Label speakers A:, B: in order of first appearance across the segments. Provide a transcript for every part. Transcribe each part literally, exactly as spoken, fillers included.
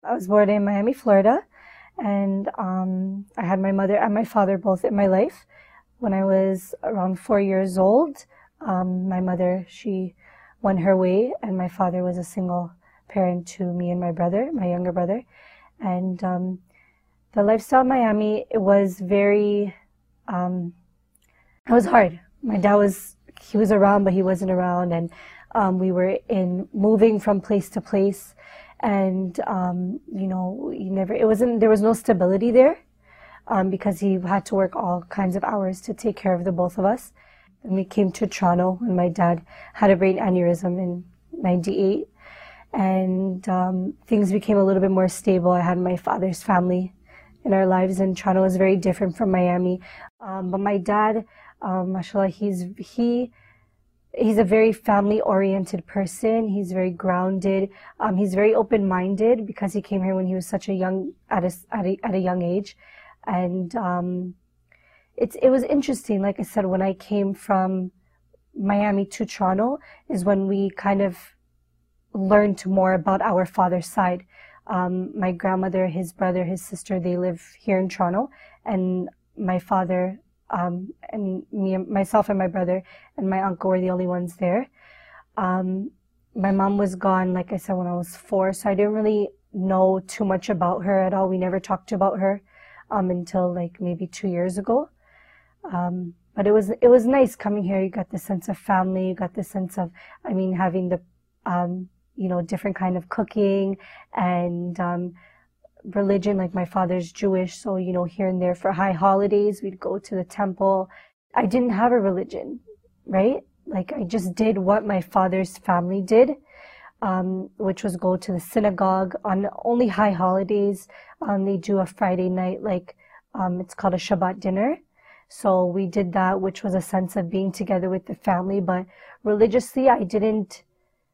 A: I was born in Miami, Florida, and um, I had my mother and my father both in my life. When I was around four years old, um, my mother, she went her way, and my father was a single parent to me and my brother, my younger brother. And um, the lifestyle in Miami, it was very, um, it was hard. My dad was, he was around, but he wasn't around, and um, we were in moving from place to place, and um, you know, you never, it wasn't, there was no stability there, um, because he had to work all kinds of hours to take care of the both of us. And we came to Toronto, and my dad had a brain aneurysm in ninety-eight, and um, things became a little bit more stable. I had my father's family in our lives, and Toronto was very different from Miami. Um, but my dad, um, mashallah, he's he he's a very family-oriented person. He's very grounded. Um, he's very open-minded because he came here when he was such a young at a at a, at a young age, and um, it's it was interesting. Like I said, when I came from Miami to Toronto, is when we kind of learned more about our father's side. Um, my grandmother, his brother, his sister, they live here in Toronto, and my father, um, and me, myself and my brother and my uncle were the only ones there. Um, my mom was gone, like I said, when I was four, so I didn't really know too much about her at all. We never talked about her, um, until like maybe two years ago. Um, but it was, it was nice coming here. You got the sense of family, you got the sense of, I mean, having the, um, you know, different kind of cooking and, um, religion. Like my father's Jewish, so, you know, here and there for high holidays, we'd go to the temple. I didn't have a religion, right? Like I just did what my father's family did, um, which was go to the synagogue on only high holidays. Um, they do a Friday night, like, um, it's called a Shabbat dinner. So we did that, which was a sense of being together with the family. But religiously, I didn't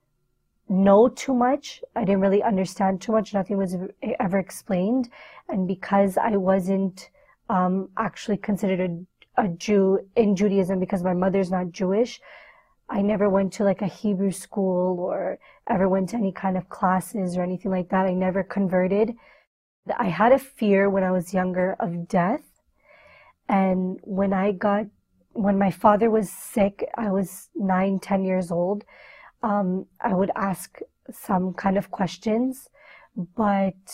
A: know too much. I didn't really understand too much. Nothing was ever explained. And because I wasn't um, actually considered a, a Jew in Judaism, because my mother's not Jewish, I never went to like a Hebrew school or ever went to any kind of classes or anything like that. I never converted. I had a fear when I was younger of death. And when I got, when my father was sick, I was nine, ten years old. Um, I would ask some kind of questions, but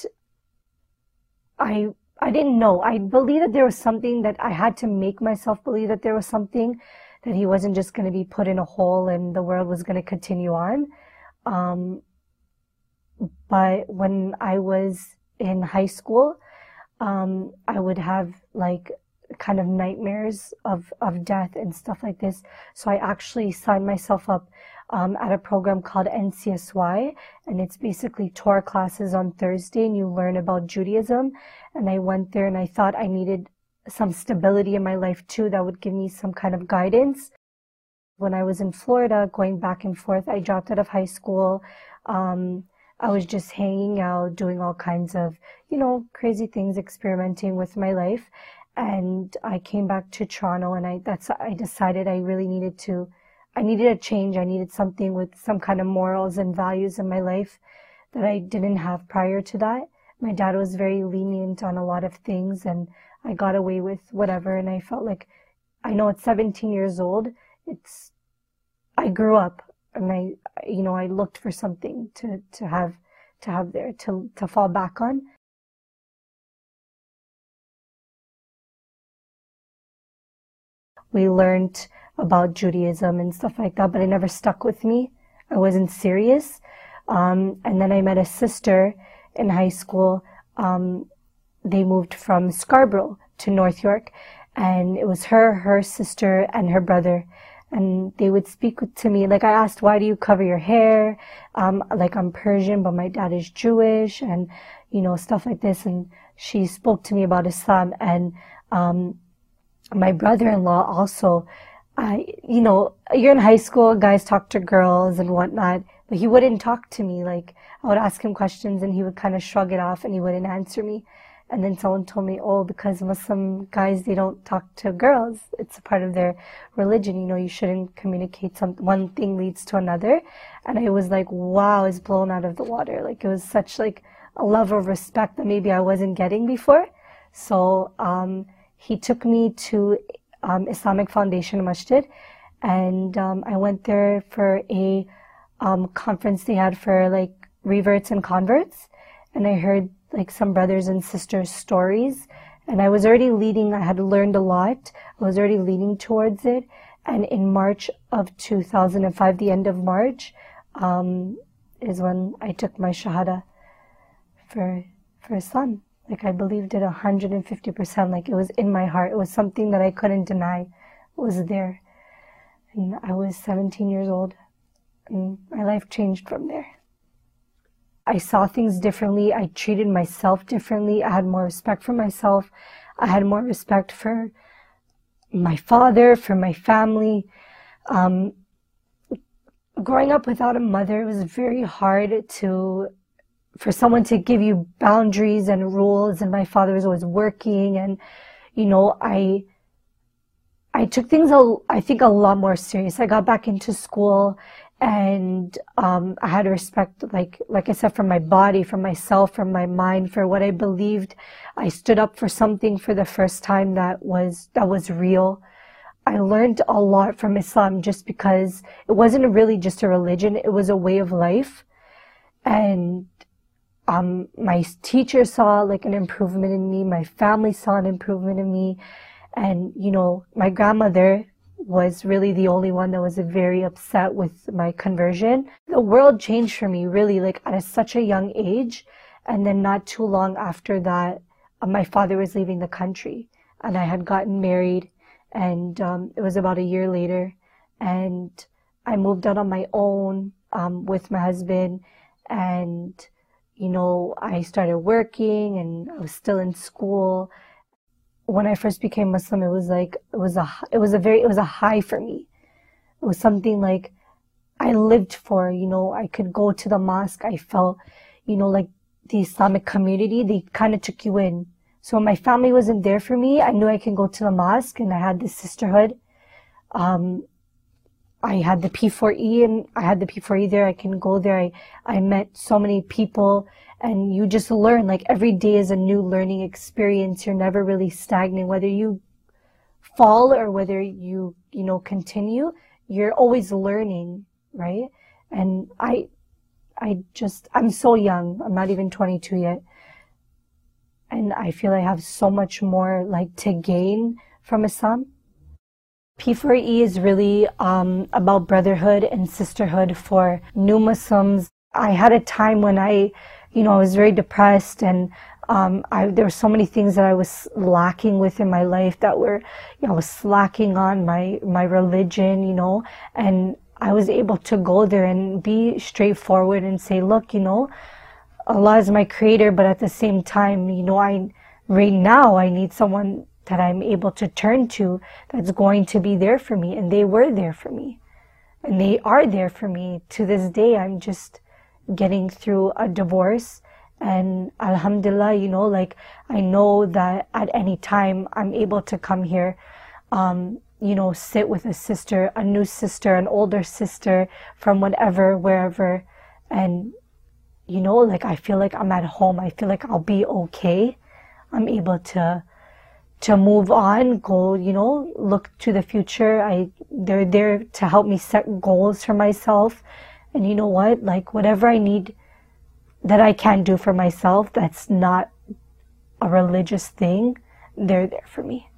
A: I I didn't know. I believed that there was something, that I had to make myself believe that there was something, that he wasn't just going to be put in a hole and the world was going to continue on. Um, but when I was in high school, um, I would have like kind of nightmares of, of death and stuff like this. So I actually signed myself up um, at a program called N C S Y, and it's basically Torah classes on Thursday, and you learn about Judaism. And I went there, and I thought I needed some stability in my life too that would give me some kind of guidance. When I was in Florida, going back and forth, I dropped out of high school. Um, I was just hanging out, doing all kinds of, you know, crazy things, experimenting with my life. And I came back to Toronto, and I that's I decided I really needed to, I needed a change. I needed something with some kind of morals and values in my life that I didn't have prior to that. My dad was very lenient on a lot of things, and I got away with whatever. And I felt like, I know at seventeen years old, it's, I grew up, and I, you know, I looked for something to to have to have there to to fall back on. We learned about Judaism and stuff like that, but it never stuck with me. I wasn't serious. Um, and then I met a sister in high school. Um, they moved from Scarborough to North York, and it was her, her sister, and her brother. And they would speak to me. Like I asked, why do you cover your hair? Um, like I'm Persian, but my dad is Jewish, and, you know, stuff like this. And she spoke to me about Islam, and, um, my brother-in-law also, I, you know, you're in high school, guys talk to girls and whatnot, but he wouldn't talk to me. Like, I would ask him questions and he would kind of shrug it off and he wouldn't answer me. And then someone told me, oh, because Muslim guys, they don't talk to girls. It's a part of their religion. You know, you shouldn't communicate. Some, one thing leads to another. And I was like, wow, it's blown out of the water. Like, it was such like a level of respect that maybe I wasn't getting before. So um, he took me to um, Islamic Foundation Masjid, and um, I went there for a um, conference they had for like reverts and converts, and I heard like some brothers and sisters' stories, and I was already leading, I had learned a lot, I was already leaning towards it, and in March of two thousand five, the end of March, um, is when I took my Shahada for, for Islam. Like I believed it one hundred fifty percent, like it was in my heart, it was something that I couldn't deny, it was there. And I was seventeen years old, and my life changed from there. I saw things differently. I treated myself differently. I had more respect for myself. I had more respect for my father, for my family. Um, growing up without a mother, it was very hard to, for someone to give you boundaries and rules. And my father was always working, and, you know, I, I took things, a, I think, a lot more serious. I got back into school, and um, I had respect, like like I said, for my body, for myself, for my mind, for what I believed. I stood up for something for the first time that was that was real. I learned a lot from Islam just because it wasn't really just a religion; it was a way of life. And um, my teacher saw like an improvement in me. My family saw an improvement in me, and you know, my grandmother was really the only one that was very upset with my conversion. The world changed for me really like at a, such a young age. And then not too long after that, uh, my father was leaving the country, and I had gotten married, and um, it was about a year later, and I moved out on my own um, with my husband, and you know, I started working, and I was still in school. When I first became Muslim, it was like, it was a, it was a very, it was a high for me. It was something like I lived for, you know, I could go to the mosque. I felt, you know, like the Islamic community, they kind of took you in. So when my family wasn't there for me, I knew I could go to the mosque, and I had this sisterhood. Um, I had the P four E, and I had the P four E there. I can go there. I, I met so many people. And you just learn, like every day is a new learning experience. You're never really stagnant. Whether you fall or whether you, you know, continue, you're always learning, right? And I, I just, I'm so young. I'm not even twenty-two yet. And I feel I have so much more like to gain from Islam. P four E is really um, about brotherhood and sisterhood for new Muslims. I had a time when I, you know, I was very depressed, and um, I, there were so many things that I was lacking with in my life that were, you know, I was slacking on my, my religion, you know, and I was able to go there and be straightforward and say, look, you know, Allah is my creator, but at the same time, you know, I, right now I need someone that I'm able to turn to that's going to be there for me. And they were there for me. And they are there for me. To this day, I'm just getting through a divorce, and alhamdulillah, you know, like I know that at any time I'm able to come here, um, you know, sit with a sister, a new sister, an older sister from whatever, wherever, and you know, like I feel like I'm at home. I feel like I'll be okay. I'm able to to move on, go, you know, look to the future. I they're there to help me set goals for myself. And you know what, like whatever I need that I can do for myself, that's not a religious thing, they're there for me.